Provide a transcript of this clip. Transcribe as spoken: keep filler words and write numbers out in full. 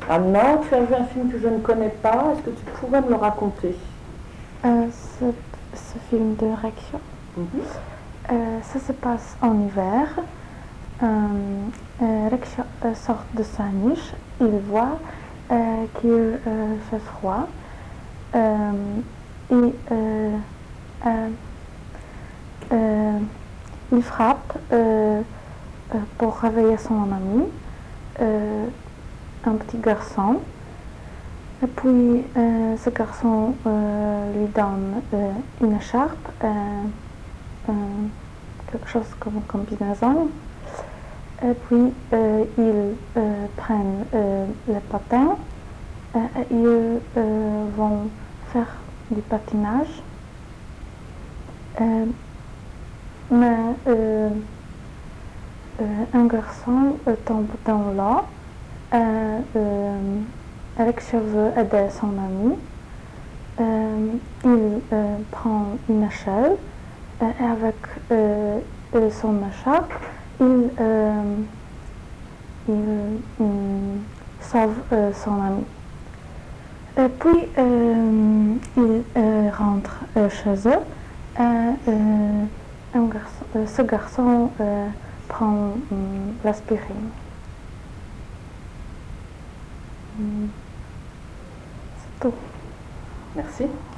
Ah non, tu as vu un film que je ne connais pas, est-ce que tu pourrais me le raconter? Euh, ce, ce film de Rekio, Mhm. euh, ça se passe en hiver. Euh, euh, Rekio euh, sort de sa niche, il voit euh, qu'il euh, fait froid euh, et euh, euh, euh, il frappe euh, euh, pour réveiller son ami, euh, un petit garçon. Et puis euh, ce garçon euh, lui donne euh, une écharpe, euh, euh, quelque chose comme une combinaison. Et puis euh, ils euh, prennent euh, les patins et ils euh, vont faire du patinage. Euh, mais euh, euh, un garçon euh, tombe dans l'eau et euh, Alexia veut aider son ami. Euh, il euh, prend une échelle et avec euh, son écharpe, il, euh, il euh, sauve euh, son ami. Et puis euh, il euh, rentre euh, chez eux et euh, un garçon, euh, ce garçon euh, prend euh, l'aspirine. C'est tout. Merci.